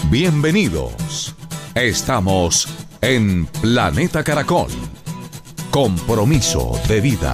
Bienvenidos. Estamos en Planeta Caracol. Compromiso de vida.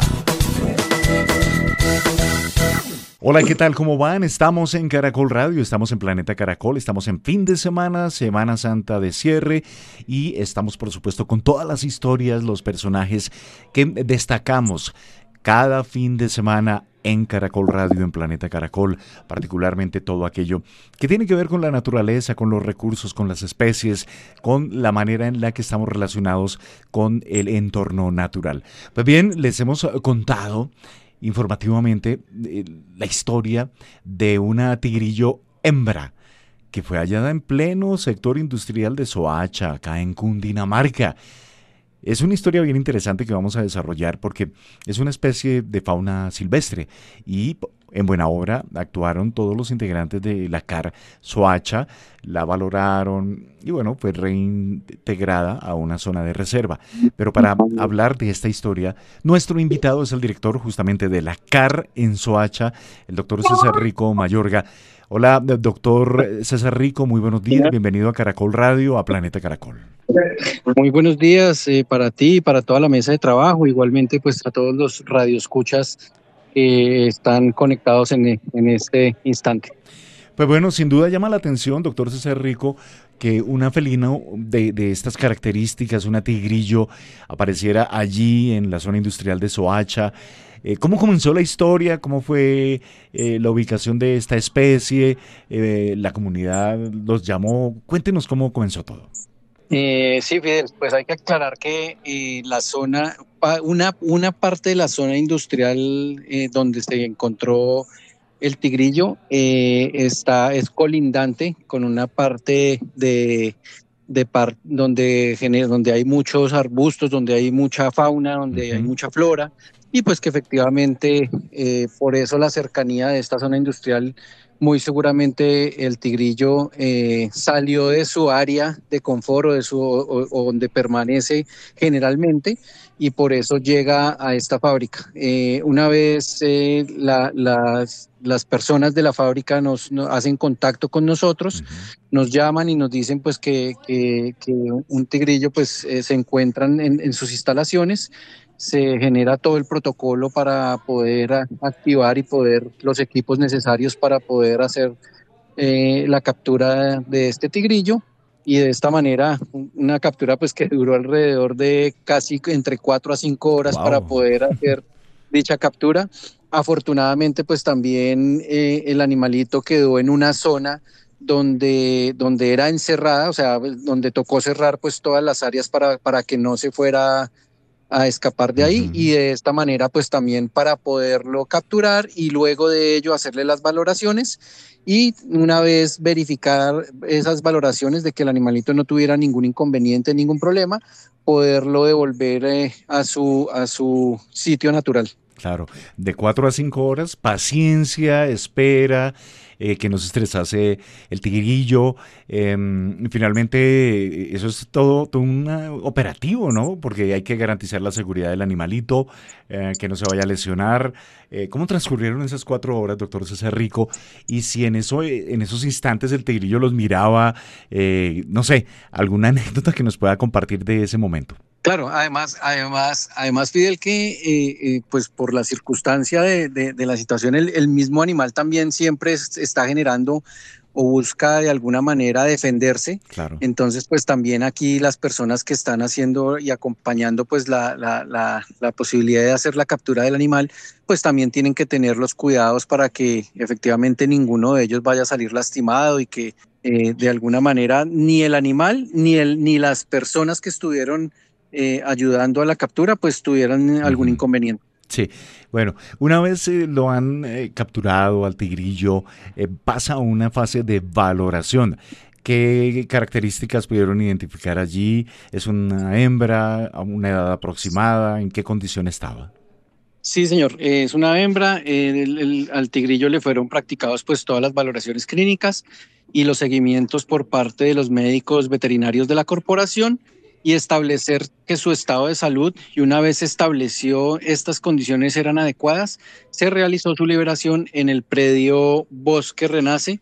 Hola, ¿qué tal? ¿Cómo van? Estamos en Caracol Radio, estamos en Planeta Caracol, estamos en fin de semana, Semana Santa de cierre y estamos, por supuesto, con todas las historias, los personajes que destacamos cada fin de semana en Caracol Radio, en Planeta Caracol, particularmente todo aquello que tiene que ver con la naturaleza, con los recursos, con las especies, con la manera en la que estamos relacionados con el entorno natural. Pues bien, les hemos contado informativamente la historia de una tigrillo hembra que fue hallada en pleno sector industrial de Soacha, acá en Cundinamarca. Es una historia bien interesante que vamos a desarrollar porque es una especie de fauna silvestre y en buena hora actuaron todos los integrantes de la CAR Soacha, la valoraron y bueno, fue reintegrada a una zona de reserva. Pero para hablar de esta historia, nuestro invitado es el director justamente de la CAR en Soacha, el doctor César Rico Mayorga. Hola, doctor César Rico, muy buenos días, bienvenido a Caracol Radio, a Planeta Caracol. Muy buenos días para ti y para toda la mesa de trabajo, igualmente pues a todos los radioescuchas que están conectados en este instante. Pues bueno, sin duda llama la atención, doctor César Rico, que una felina de estas características, una tigrillo, apareciera allí en la zona industrial de Soacha. ¿Cómo comenzó la historia? ¿Cómo fue la ubicación de esta especie? ¿La comunidad los llamó? Cuéntenos cómo comenzó todo. Sí, Fidel, pues hay que aclarar que la zona, una parte de la zona industrial donde se encontró el tigrillo es colindante con una parte donde hay muchos arbustos, donde hay mucha fauna, donde hay mucha flora, y pues que efectivamente por eso la cercanía de esta zona industrial, muy seguramente el tigrillo salió de su área de confort o donde permanece generalmente, y por eso llega a esta fábrica. Una vez las personas de la fábrica nos hacen contacto con nosotros, nos llaman y nos dicen pues que un tigrillo pues se encuentran en sus instalaciones. Se genera todo el protocolo para poder activar y los equipos necesarios para poder hacer la captura de este tigrillo, y de esta manera una captura pues que duró alrededor de casi entre 4 a 5 horas. Wow. Para poder hacer dicha captura. Afortunadamente pues también el animalito quedó en una zona donde era encerrada, o sea, donde tocó cerrar pues todas las áreas para que no se fuera a escapar de ahí, y de esta manera pues también para poderlo capturar y luego de ello hacerle las valoraciones, y una vez verificar esas valoraciones de que el animalito no tuviera ningún inconveniente, ningún problema, poderlo devolver a su sitio natural. Claro, de 4 a 5 horas, paciencia, espera, que no se estresase el tigrillo. Finalmente, eso es todo un operativo, ¿no? Porque hay que garantizar la seguridad del animalito, que no se vaya a lesionar. ¿Cómo transcurrieron esas 4 horas, doctor César Rico? Y si en esos instantes el tigrillo los miraba, no sé, alguna anécdota que nos pueda compartir de ese momento. Claro, además, Fidel, que pues por la circunstancia de la situación, el mismo animal también siempre está generando o busca de alguna manera defenderse. Claro. Entonces, pues también aquí las personas que están haciendo y acompañando pues la posibilidad de hacer la captura del animal, pues también tienen que tener los cuidados para que efectivamente ninguno de ellos vaya a salir lastimado, y que de alguna manera ni el animal ni las personas que estuvieron ayudando a la captura pues tuvieran algún inconveniente. Sí, bueno, una vez lo han capturado al tigrillo, pasa a una fase de valoración. ¿Qué características pudieron identificar allí? ¿Es una hembra, a una edad aproximada? ¿En qué condición estaba? Sí, señor, es una hembra. Al tigrillo le fueron practicados pues todas las valoraciones clínicas y los seguimientos por parte de los médicos veterinarios de la corporación, y establecer que su estado de salud, y una vez estableció estas condiciones eran adecuadas, se realizó su liberación en el predio Bosque Renace,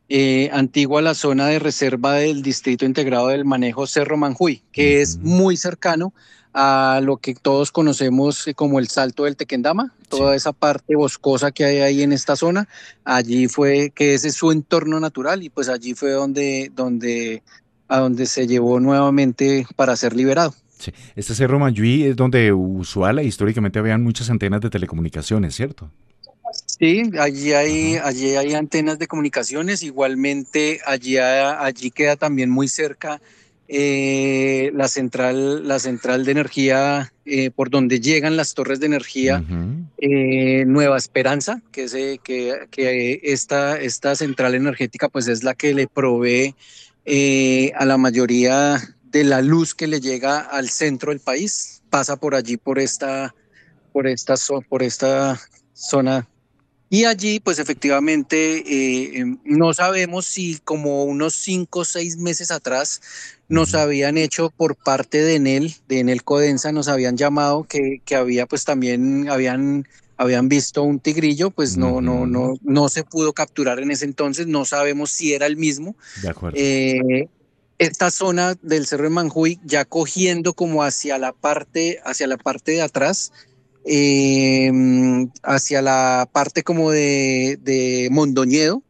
antigua la zona de reserva del Distrito Integrado del Manejo Cerro Manjuy, que es muy cercano a lo que todos conocemos como el Salto del Tequendama, toda esa parte boscosa que hay ahí en esta zona, allí fue, que ese es su entorno natural, y pues allí fue a donde se llevó nuevamente para ser liberado. Sí. Este Cerro Manjuy es donde usual e históricamente habían muchas antenas de telecomunicaciones, ¿cierto? Sí, Ajá. allí hay antenas de comunicaciones. Igualmente, allí queda también muy cerca la central de energía por donde llegan las torres de energía Ujú. Nueva Esperanza, que esta central energética pues es la que le provee a la mayoría de la luz que le llega al centro del país. Pasa por allí, por esta zona, y allí, pues efectivamente, no sabemos si como unos 5 o 6 meses atrás nos Ujú. habían hecho por parte de Enel Codensa, nos habían llamado que había, pues también habían visto un tigrillo, pues Ujú. no se pudo capturar en ese entonces, no sabemos si era el mismo. De acuerdo. Eh, Esta zona del Cerro de Manjuy, ya cogiendo como hacia la parte de atrás, eh, hacia la parte como de Mondoñedo,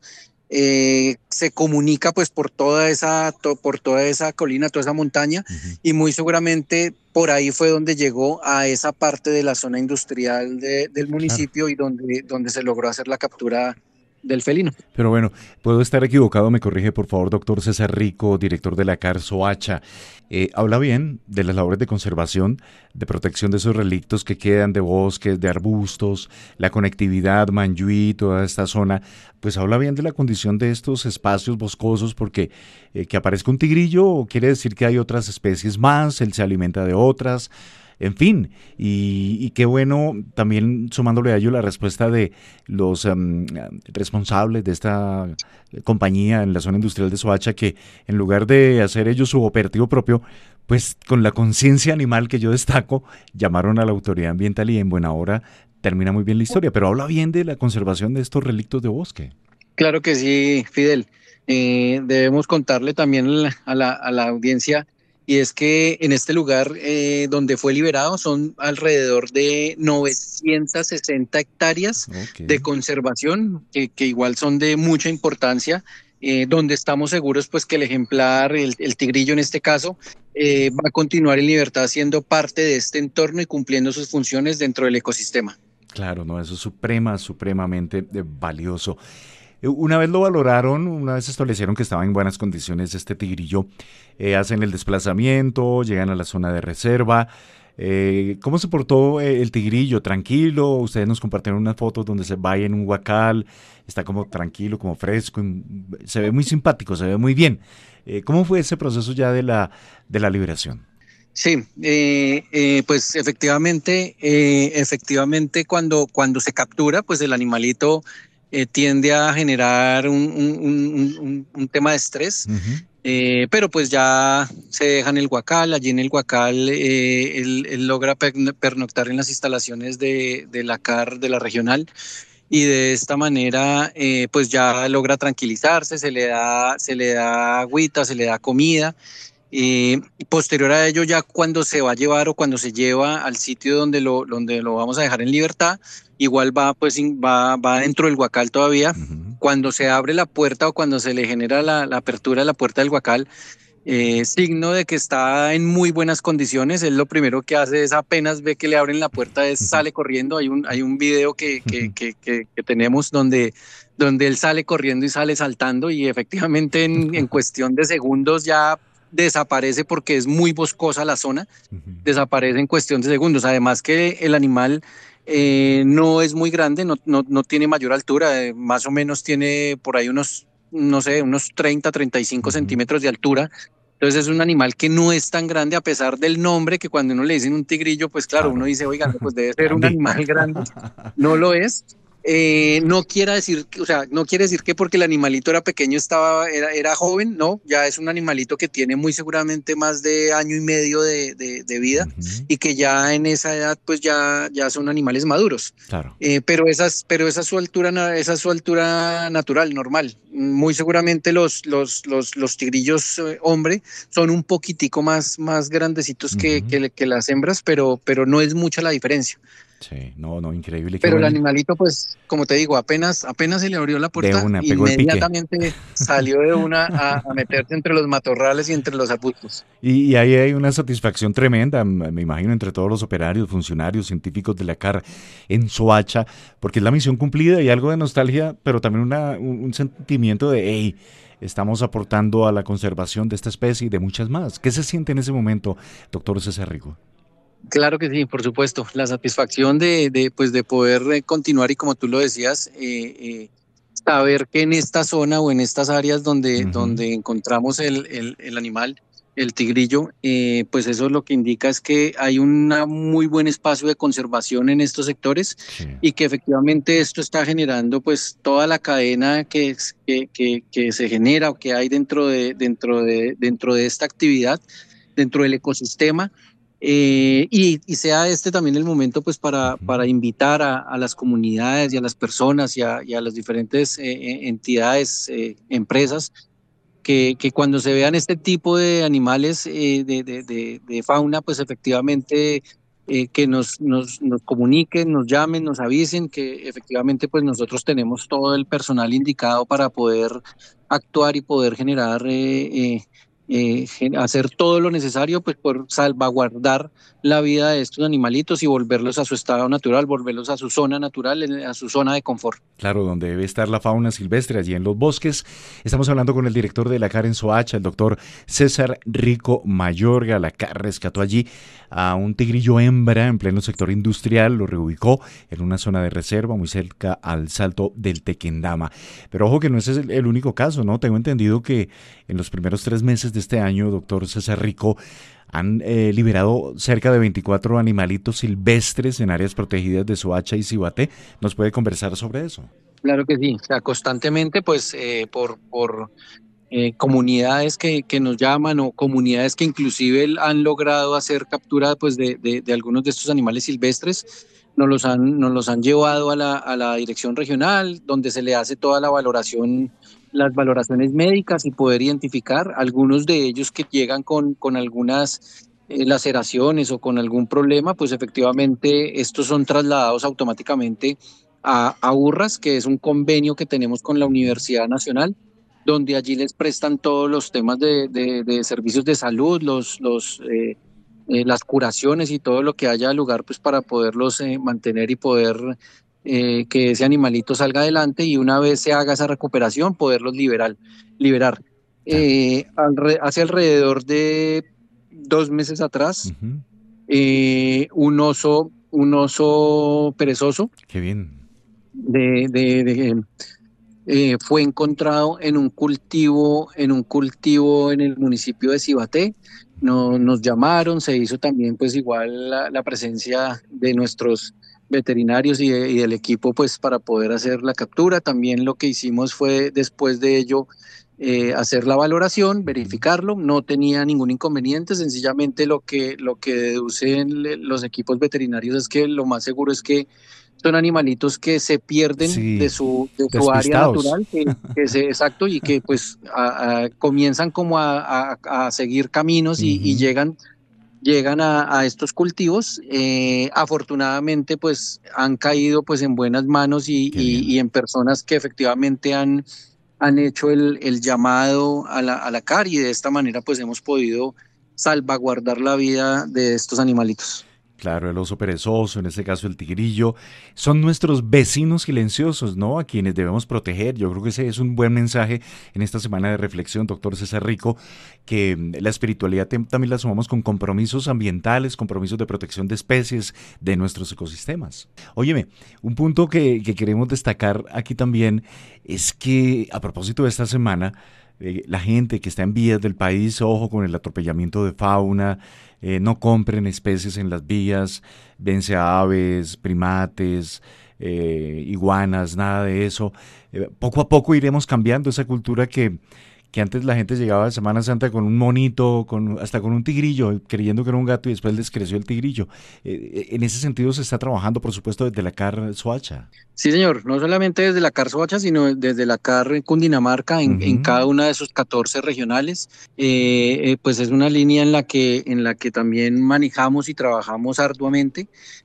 se comunica pues por toda esa colina, toda esa montaña, Ujú. y muy seguramente por ahí fue donde llegó a esa parte de la zona industrial del Claro. municipio, y donde se logró hacer la captura del felino. Pero bueno, puedo estar equivocado, me corrige por favor, doctor César Rico, director de la CAR Soacha. Habla bien de las labores de conservación, de protección de esos relictos que quedan de bosques, de arbustos, la conectividad, Manjuí, toda esta zona. Pues habla bien de la condición de estos espacios boscosos, porque que aparezca un tigrillo quiere decir que hay otras especies más, él se alimenta de otras. En fin, y qué bueno también sumándole a ello la respuesta de los responsables de esta compañía en la zona industrial de Soacha, que en lugar de hacer ellos su operativo propio, pues con la conciencia animal que yo destaco, llamaron a la autoridad ambiental y en buena hora termina muy bien la historia, pero habla bien de la conservación de estos relictos de bosque. Claro que sí, Fidel. Debemos contarle también a la audiencia, y es que en este lugar donde fue liberado son alrededor de 960 hectáreas Ok. de conservación, que igual son de mucha importancia, donde estamos seguros pues que el ejemplar, el tigrillo en este caso, va a continuar en libertad siendo parte de este entorno y cumpliendo sus funciones dentro del ecosistema. Claro, no, eso es supremamente valioso. Una vez lo valoraron, una vez establecieron que estaba en buenas condiciones este tigrillo, hacen el desplazamiento, llegan a la zona de reserva. ¿Cómo se portó el tigrillo? ¿Tranquilo? Ustedes nos compartieron unas fotos donde se va en un huacal, está como tranquilo, como fresco, se ve muy simpático, se ve muy bien. ¿Cómo fue ese proceso ya de la liberación? Sí, pues efectivamente cuando se captura, pues el animalito tiende a generar un tema de estrés, Ujú. pero pues ya se deja en el Guacal. Allí en el Guacal él logra pernoctar en las instalaciones de la CAR, de la regional, y de esta manera pues ya logra tranquilizarse, se le da agüita, se le da comida. Posterior a ello, ya cuando se va a llevar o cuando se lleva al sitio donde lo vamos a dejar en libertad, igual va, pues, va dentro del Guacal todavía. Ujú. Cuando se abre la puerta o cuando se le genera la apertura de la puerta del Guacal, signo de que está en muy buenas condiciones, él lo primero que hace es, apenas ve que le abren la puerta, es sale corriendo. Hay un video que tenemos donde él sale corriendo y sale saltando, y efectivamente en cuestión de segundos ya desaparece, porque es muy boscosa la zona, Ujú. desaparece en cuestión de segundos. Además que el animal no es muy grande, no tiene mayor altura, más o menos tiene por ahí unos, no sé, unos 35 Ujú. centímetros de altura. Entonces es un animal que no es tan grande, a pesar del nombre, que cuando uno le dicen un tigrillo, pues claro, uno Claro, dice, oiga, no, pues debe ser un grande. animal grande. No lo es. No quiere decir, o sea, no quiere decir que porque el animalito era pequeño era joven, no, ya es un animalito que tiene muy seguramente más de año y medio de vida Ujú. y que ya en esa edad pues ya son animales maduros. Claro. Pero esa es su altura, esa es su altura natural, normal. Muy seguramente los tigrillos hombre son un poquitico más grandecitos Ujú. que las hembras, pero no es mucha la diferencia. Sí, no, no, increíble, qué Pero el bueno. animalito, pues, como te digo, apenas se le abrió la De puerta, una, pegó el pique. inmediatamente salió de una a meterse entre los matorrales y entre los arbustos. Y ahí hay una satisfacción tremenda, me imagino, entre todos los operarios, funcionarios, científicos de la CAR en Soacha, porque es la misión cumplida y algo de nostalgia, pero también un sentimiento de, hey, estamos aportando a la conservación de esta especie y de muchas más. ¿Qué se siente en ese momento, doctor César Rico? Claro que sí, por supuesto. La satisfacción pues, de poder continuar y como tú lo decías, saber que en esta zona o en estas áreas Ujú. donde encontramos el animal, el tigrillo, pues eso lo que indica es que hay un muy buen espacio de conservación en estos sectores Sí. y que efectivamente esto está generando pues toda la cadena que se genera o que hay dentro de esta actividad, dentro del ecosistema. Y sea este también el momento pues Ujú. para invitar a las comunidades y a las personas y a las diferentes entidades, empresas, que cuando se vean este tipo de animales de fauna, pues efectivamente que nos comuniquen, nos llamen, nos avisen que efectivamente pues nosotros tenemos todo el personal indicado para poder actuar y poder generar, hacer todo lo necesario pues por salvaguardar la vida de estos animalitos y volverlos a su estado natural, volverlos a su zona natural, a su zona de confort. Claro, donde debe estar la fauna silvestre, allí en los bosques. Estamos hablando con el director de la CAR en Soacha, el doctor César Rico Mayorga. La CAR rescató allí a un tigrillo hembra en pleno sector industrial, lo reubicó en una zona de reserva muy cerca al Salto del Tequendama. Pero ojo que no ese es el único caso, ¿no? Tengo entendido que en los primeros 3 meses de este año, doctor César Rico, han liberado cerca de 24 animalitos silvestres en áreas protegidas de Soacha y Cibaté. ¿Nos puede conversar sobre eso? Claro que sí, o sea, constantemente pues por comunidades que nos llaman o comunidades que inclusive han logrado hacer captura pues de algunos de estos animales silvestres, nos los han llevado a la dirección regional, donde se le hace toda la valoración, las valoraciones médicas y poder identificar algunos de ellos que llegan con algunas laceraciones o con algún problema, pues efectivamente estos son trasladados automáticamente a URRAS, que es un convenio que tenemos con la Universidad Nacional, donde allí les prestan todos los temas de servicios de salud, las curaciones y todo lo que haya lugar pues para poderlos mantener y poder que ese animalito salga adelante y una vez se haga esa recuperación poderlos liberar. Claro. Hace alrededor de 2 meses atrás, Ujú. un oso perezoso Qué bien. de, de, de, fue encontrado en un cultivo en el municipio de Cibaté. No, nos llamaron, se hizo también pues igual la presencia de nuestros veterinarios y del equipo pues para poder hacer la captura. También lo que hicimos fue después de ello hacer la valoración, Ujú. verificarlo, no tenía ningún inconveniente, sencillamente lo que deducen los equipos veterinarios es que lo más seguro es que son animalitos que se pierden Sí, de su área despistados. natural, exacto, y que pues comienzan como a seguir caminos y Ujú. llegan a estos cultivos. Afortunadamente pues han caído pues en buenas manos Qué bien. y en personas que efectivamente han hecho el llamado a la CAR y de esta manera pues hemos podido salvaguardar la vida de estos animalitos. Claro, el oso perezoso, en este caso el tigrillo, son nuestros vecinos silenciosos, ¿no? A quienes debemos proteger. Yo creo que ese es un buen mensaje en esta semana de reflexión, doctor César Rico, que la espiritualidad también la sumamos con compromisos ambientales, compromisos de protección de especies, de nuestros ecosistemas. Óyeme, un punto que queremos destacar aquí también es que a propósito de esta semana, la gente que está en vías del país, ojo con el atropellamiento de fauna, no compren especies en las vías, vence a aves, primates, iguanas, nada de eso. Poco a poco iremos cambiando esa cultura que antes la gente llegaba a Semana Santa con un monito, hasta con un tigrillo, creyendo que era un gato y después les creció el tigrillo. En ese sentido se está trabajando, por supuesto, desde la CAR Soacha. Sí, señor, no solamente desde la CAR Soacha, sino desde la CAR Cundinamarca, en cada una de sus 14 regionales. Pues es una línea en la que también manejamos y trabajamos arduamente.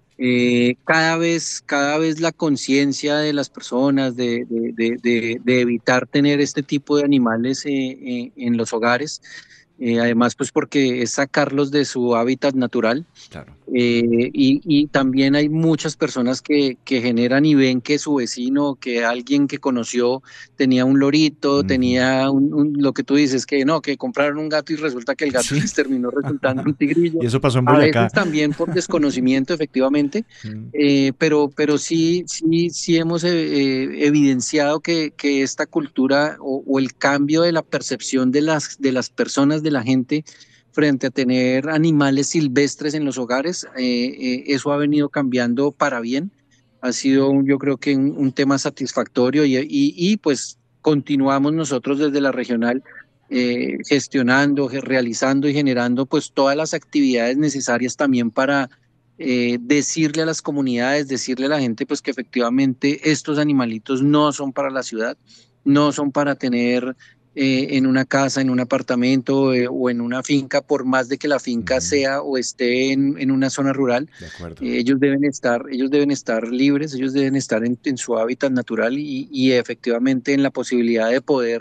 Cada vez la conciencia de las personas de evitar tener este tipo de animales en los hogares, además pues porque es sacarlos de su hábitat natural. Claro. Y también hay muchas personas que generan y ven que su vecino, que alguien que conoció tenía un lorito, tenía lo que tú dices, que no, que compraron un gato y resulta que el gato Sí. les terminó resultando un tigrillo. Y eso pasó en A Boyacá. veces también por desconocimiento, efectivamente, pero sí hemos evidenciado que esta cultura o el cambio de la percepción de las personas, de la gente, frente a tener animales silvestres en los hogares, eso ha venido cambiando para bien. Ha sido, yo creo que un tema satisfactorio y pues continuamos nosotros desde la regional gestionando, realizando y generando pues todas las actividades necesarias también para decirle a las comunidades, decirle a la gente pues que efectivamente estos animalitos no son para la ciudad, no son para tener en una casa, en un apartamento o en una finca, por más de que la finca sea o esté en una zona rural. De acuerdo. Ellos deben estar libres, ellos deben estar en su hábitat natural y efectivamente en la posibilidad de poder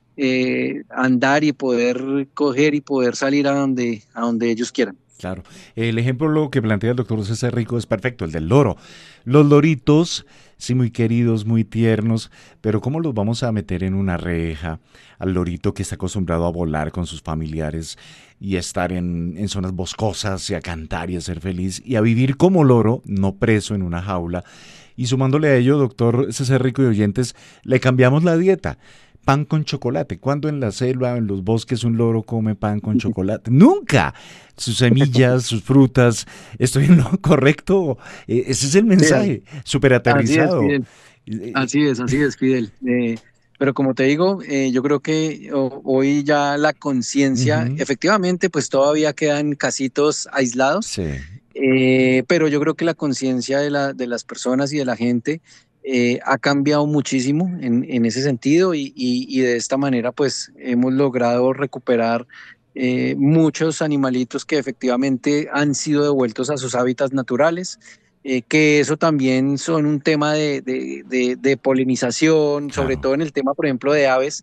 andar y poder coger y poder salir a donde ellos quieran. Claro. El ejemplo que plantea el doctor César Rico es perfecto, el del loro. Los loritos, sí, muy queridos, muy tiernos, pero ¿cómo los vamos a meter en una reja al lorito que está acostumbrado a volar con sus familiares y a estar en zonas boscosas y a cantar y a ser feliz y a vivir como loro, no preso en una jaula? Y sumándole a ello, doctor César Rico y oyentes, le cambiamos la dieta. Pan con chocolate. ¿Cuándo en la selva, en los bosques, un loro come pan con chocolate? ¡Nunca! Sus semillas, sus frutas. ¿Estoy en lo correcto? Ese es el mensaje, súper aterrizado. Así es, Fidel. Pero como te digo, yo creo que hoy ya la conciencia, efectivamente, pues todavía quedan casitos aislados, Sí. pero yo creo que la conciencia de las personas y de la gente ha cambiado muchísimo en ese sentido y de esta manera pues hemos logrado recuperar muchos animalitos que efectivamente han sido devueltos a sus hábitats naturales, que eso también son un tema de polinización, Claro. sobre todo en el tema, por ejemplo, de aves,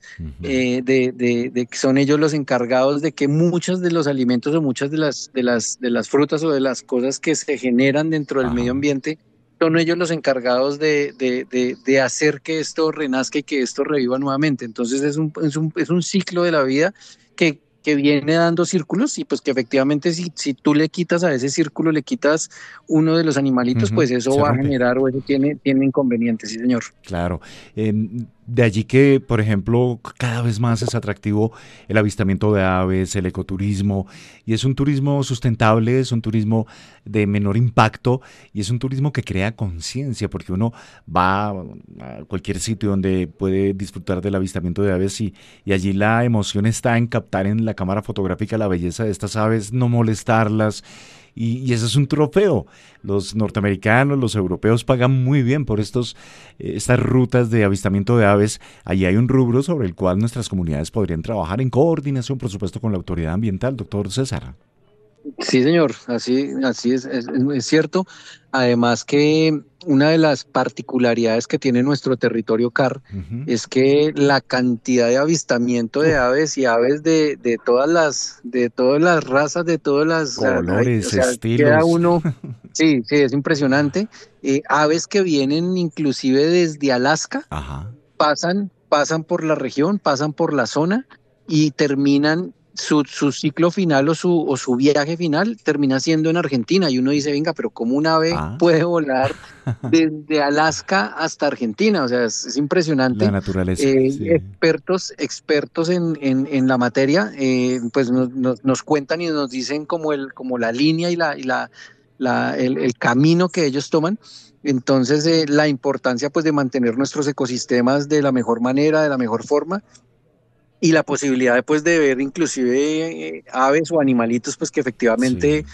de que son ellos los encargados de que muchos de los alimentos o muchas de las frutas o de las cosas que se generan dentro del medio ambiente son ellos los encargados de hacer que esto renazca y que esto reviva nuevamente. Entonces es un ciclo de la vida que viene dando círculos y pues que efectivamente si tú le quitas a ese círculo, le quitas uno de los animalitos, pues eso Se va a rompe. generar o eso tiene inconvenientes, sí señor. Claro. De allí que, por ejemplo, cada vez más es atractivo el avistamiento de aves, el ecoturismo, y es un turismo sustentable, es un turismo de menor impacto y es un turismo que crea conciencia, porque uno va a cualquier sitio donde puede disfrutar del avistamiento de aves y allí la emoción está en captar en la cámara fotográfica la belleza de estas aves, no molestarlas. Y ese es un trofeo. Los norteamericanos, los europeos pagan muy bien por estas rutas de avistamiento de aves. Allí hay un rubro sobre el cual nuestras comunidades podrían trabajar en coordinación, por supuesto, con la autoridad ambiental, doctor César. Sí, señor, así es cierto. Además que una de las particularidades que tiene nuestro territorio CAR es que la cantidad de avistamiento de aves y aves de todas las razas, de todas las colores, o sea, estilos. queda uno, sí, es impresionante. Aves que vienen inclusive desde Alaska, Ajá. pasan por la región, pasan por la zona y terminan su ciclo final o su viaje final termina siendo en Argentina y uno dice, venga, pero ¿cómo un ave puede volar desde Alaska hasta Argentina? O sea, es impresionante. La naturaleza. Sí. Expertos en la materia, pues nos cuentan y nos dicen como la línea y el camino que ellos toman. Entonces, la importancia pues de mantener nuestros ecosistemas de la mejor manera, de la mejor forma, y la posibilidad pues de ver inclusive aves o animalitos pues que efectivamente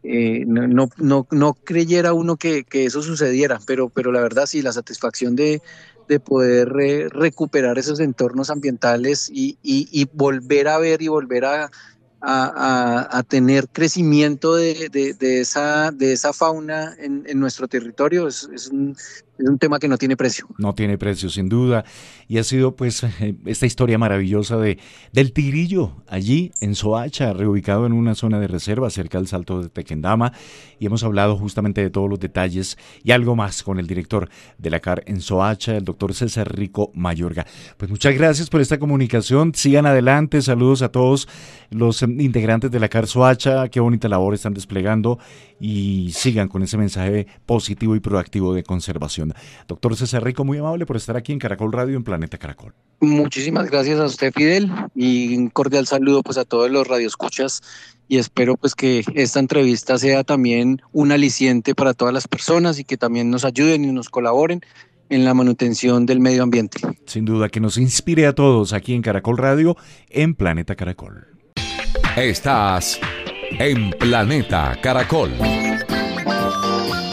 no creyera uno que eso sucediera, pero la verdad sí, la satisfacción de poder recuperar esos entornos ambientales y volver a ver y volver a tener crecimiento de esa fauna en nuestro territorio es un tema que no tiene precio. No tiene precio, sin duda. Y ha sido pues esta historia maravillosa del tigrillo allí en Soacha, reubicado en una zona de reserva cerca del Salto de Tequendama. Y hemos hablado justamente de todos los detalles y algo más con el director de la CAR en Soacha, el doctor César Rico Mayorga. Pues muchas gracias por esta comunicación. Sigan adelante. Saludos a todos los integrantes de la CAR Soacha. Qué bonita labor están desplegando y sigan con ese mensaje positivo y proactivo de conservación. Doctor César Rico, muy amable por estar aquí en Caracol Radio, en Planeta Caracol. Muchísimas gracias a usted, Fidel, y un cordial saludo pues a todos los radioescuchas, y espero pues que esta entrevista sea también un aliciente para todas las personas y que también nos ayuden y nos colaboren en la manutención del medio ambiente. Sin duda, que nos inspire a todos aquí en Caracol Radio, en Planeta Caracol. Estás en Planeta Caracol.